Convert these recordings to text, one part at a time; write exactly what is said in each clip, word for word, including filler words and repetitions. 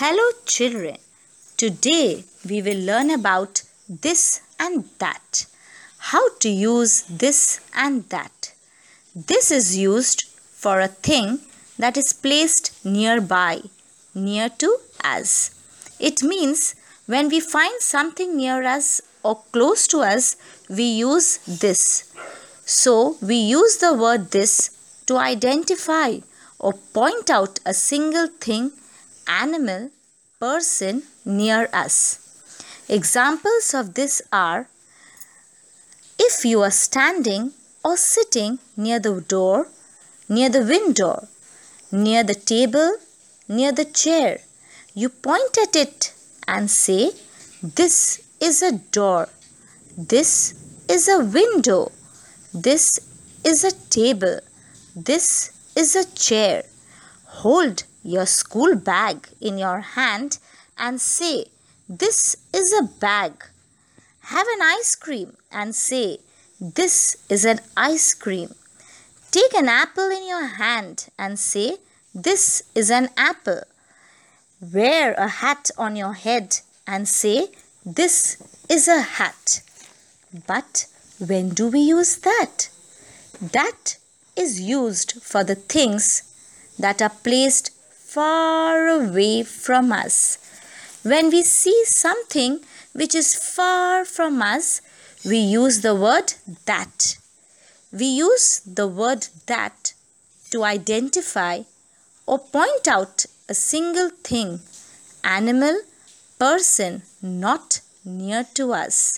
Hello children, today we will learn about this and that. How to use this and that. This is used for a thing that is placed nearby, near to us. It means when we find something near us or close to us, we use this. So we use the word this to identify or point out a single thing, animal, person near us. Examples of this are: if you are standing or sitting near the door, near the window, near the table, near the chair, you point at it and say, "This is a door. This is a window. This is a table. This is a chair." Hold your school bag in your hand and say, "This is a bag." Have an ice cream and say, "This is an ice cream." Take an apple in your hand and say, "This is an apple." Wear a hat on your head and say, "This is a hat." But when do we use that? That is used for the things that are placed far away from us. When we see something which is far from us, we use the word that. We use the word that to identify or point out a single thing, animal, person not near to us.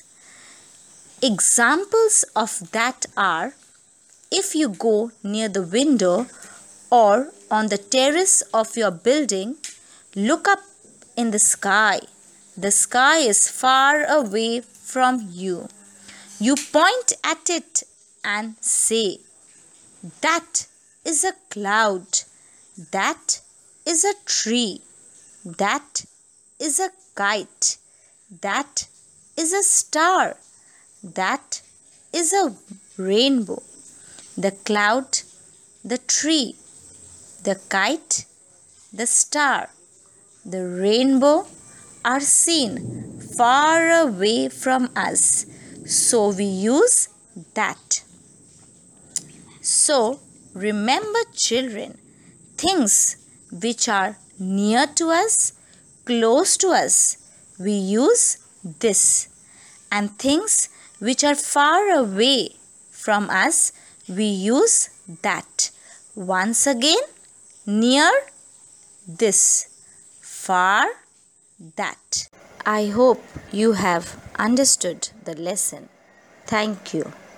Examples of that are: if you go near the window or on the terrace of your building, look up in the sky. The sky is far away from you. You point at it and say, "That is a cloud. That is a tree. That is a kite. That is a star. That is a rainbow." The cloud, the tree, the kite, the star, the rainbow are seen far away from us. So we use that. So remember children, things which are near to us, close to us, we use this. And things which are far away from us, we use that. Once again, near, this, far, that. I hope you have understood the lesson. Thank you.